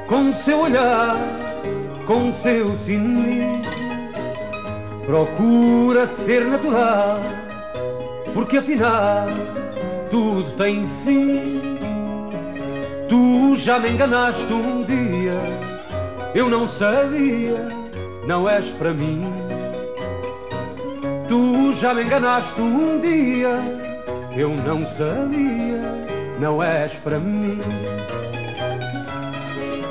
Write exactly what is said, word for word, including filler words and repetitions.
com seu olhar, com seu cinismo, procura ser natural, porque afinal tudo tem fim. Tu já me enganaste um dia, eu não sabia, não és para mim. Tu já me enganaste um dia, eu não sabia, não és para mim.